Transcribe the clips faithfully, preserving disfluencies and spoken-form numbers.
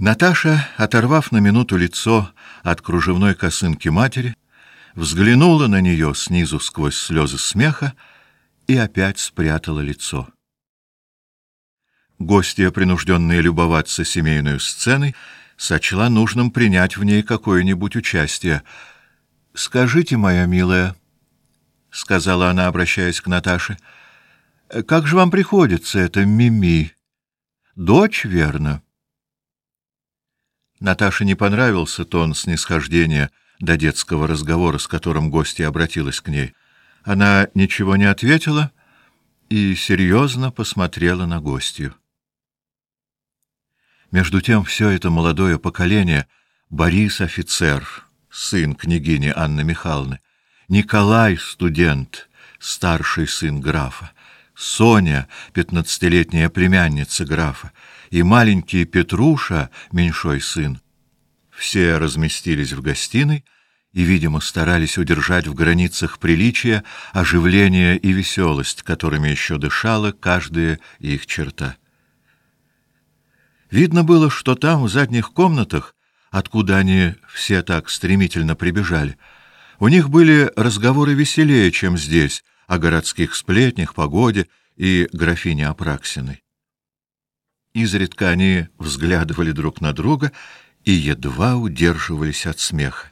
Наташа, оторвав на минуту лицо от кружевной косынки матери, взглянула на нее снизу сквозь слезы смеха и опять спрятала лицо. Гостья, принужденная любоваться семейной сценой, сочла нужным принять в ней какое-нибудь участие. — Скажите, моя милая, — сказала она, обращаясь к Наташе, — как же вам приходится это Мими? Дочь, верно? Наташе не понравился тон снисхождения до детского разговора, с которым гостья обратилась к ней. Она ничего не ответила и серьезно посмотрела на гостью. Между тем все это молодое поколение — Борис офицер, сын княгини Анны Михайловны, Николай студент, старший сын графа, Соня, пятнадцатилетняя племянница графа, и маленький Петруша, меньшой сын. Все разместились в гостиной и, видимо, старались удержать в границах приличия оживление и веселость, которыми еще дышала каждая их черта. Видно было, что там, в задних комнатах, откуда они все так стремительно прибежали, у них были разговоры веселее, чем здесь, о городских сплетнях, погоде и графине Апраксиной. Изредка они взглядывали друг на друга и едва удерживались от смеха.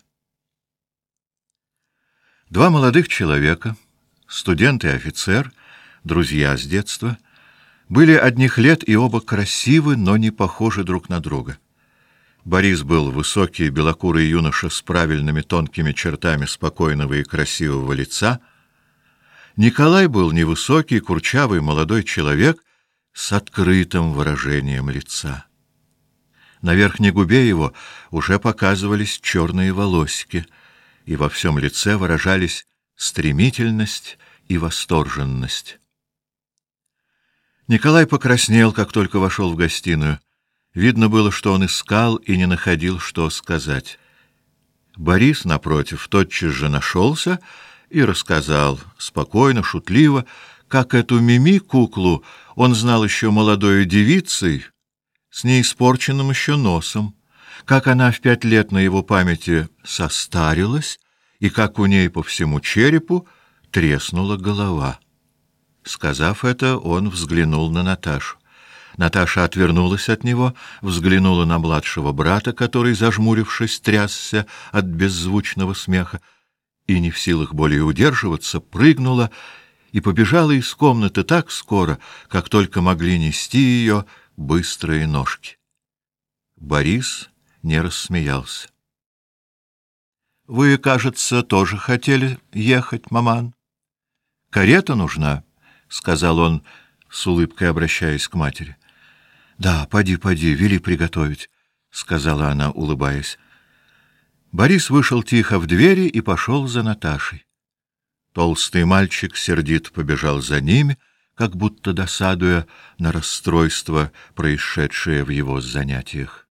Два молодых человека, студент и офицер, друзья с детства, были одних лет и оба красивы, но не похожи друг на друга. Борис был высокий, белокурый юноша с правильными тонкими чертами спокойного и красивого лица. Николай был невысокий, курчавый молодой человек с открытым выражением лица. На верхней губе его уже показывались черные волосики, и во всем лице выражались стремительность и восторженность. Николай покраснел, как только вошел в гостиную. Видно было, что он искал и не находил, что сказать. Борис, напротив, тотчас же нашелся и рассказал, спокойно, шутливо, как эту Мими, куклу, он знал еще молодой девицей, с неиспорченным еще носом, как она в пять лет на его памяти состарилась и как у ней по всему черепу треснула голова. Сказав это, он взглянул на Наташу. Наташа отвернулась от него, взглянула на младшего брата, который, зажмурившись, трясся от беззвучного смеха, и, не в силах более удерживаться, прыгнула и побежала из комнаты так скоро, как только могли нести ее быстрые ножки. Борис не рассмеялся. — Вы, кажется, тоже хотели ехать, маман? — Карета нужна, — сказал он, с улыбкой обращаясь к матери. — Да, поди, поди, вели приготовить, — сказала она, улыбаясь. Борис вышел тихо в двери и пошел за Наташей. Толстый мальчик сердито побежал за ними, как будто досадуя на расстройство, происшедшее в его занятиях.